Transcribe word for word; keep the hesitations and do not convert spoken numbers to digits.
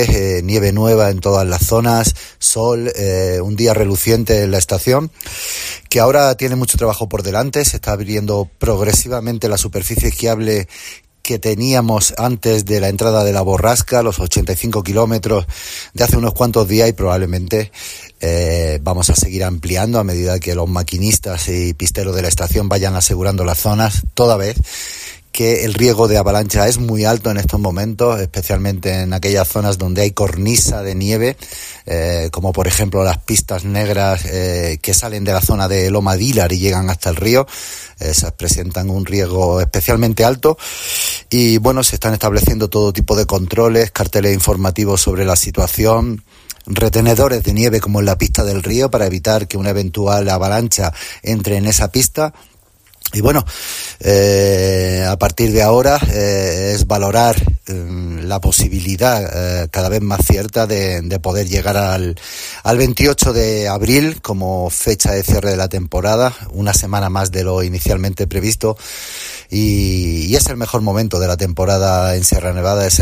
Eh, nieve nueva en todas las zonas, sol, eh, un día reluciente en la estación, que ahora tiene mucho trabajo por delante. Se está abriendo progresivamente la superficie esquiable que teníamos antes de la entrada de la borrasca, los ochenta y cinco kilómetros de hace unos cuantos días, y probablemente eh, vamos a seguir ampliando a medida que los maquinistas y pisteros de la estación vayan asegurando las zonas, toda vez que el riesgo de avalancha es muy alto en estos momentos, especialmente en aquellas zonas donde hay cornisa de nieve, eh, como por ejemplo las pistas negras eh, que salen de la zona de Loma Dílar y llegan hasta el río. Esas presentan un riesgo especialmente alto, y bueno, se están estableciendo todo tipo de controles, carteles informativos sobre la situación, retenedores de nieve como en la pista del río para evitar que una eventual avalancha entre en esa pista. Y bueno, eh, a partir de ahora eh, es valorar eh, la posibilidad eh, cada vez más cierta de, de poder llegar al, al veintiocho de abril como fecha de cierre de la temporada, una semana más de lo inicialmente previsto, y, y es el mejor momento de la temporada en Sierra Nevada. Es